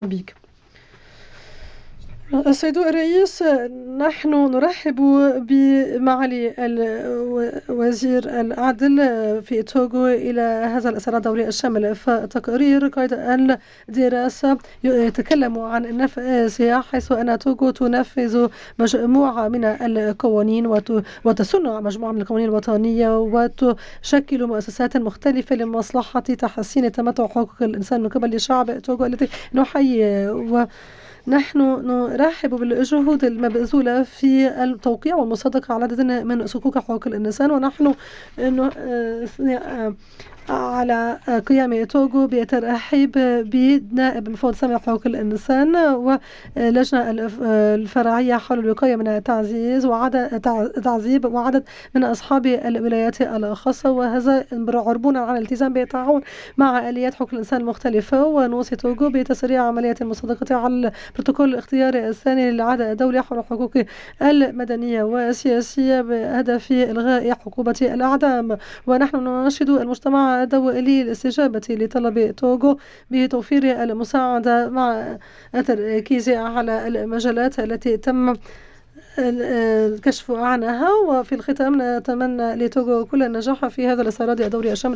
بك. السيد الرئيس، نحن نرحب بمعالي وزير العدل في توغو إلى هذا الإصرار الدولي الشامل. فتقرير قيد الدراسة يتكلم عن النفاذ، حيث أن توغو تنفذ مجموعة من القوانين وتصنع مجموعة من القوانين الوطنية وتشكل مؤسسات مختلفة لمصلحة تحسين تمتع حقوق الإنسان من قبل شعب توغو التي نحيي. نحن نرحب بالجهود المبذولة في التوقيع والمصادقة على عدد من صكوك حقوق الإنسان، ونحن نثني على قيام توغو بترحيب بنائب مفوض سامي حقوق الإنسان ولجنة الفرعية حول الوقاية من التعذيب وعدد من أصحاب الولايات الخاصة، وهذا عربون على الالتزام بالتعاون مع آليات حقوق الإنسان المختلفة. ونوصي توغو بتسريع عملية المصادقة على البروتوكول الاختياري الثاني للعهد الدولي حول الحقوق المدنية والسياسية بهدف إلغاء عقوبة الإعدام. ونحن نناشد المجتمع الدولي للاستجابة لطلب توغو بتوفير المساعدة مع التركيز على المجالات التي تم الكشف عنها. وفي الختام نتمنى لتوغو كل النجاح في هذا الاستعراض الدوري الشامل.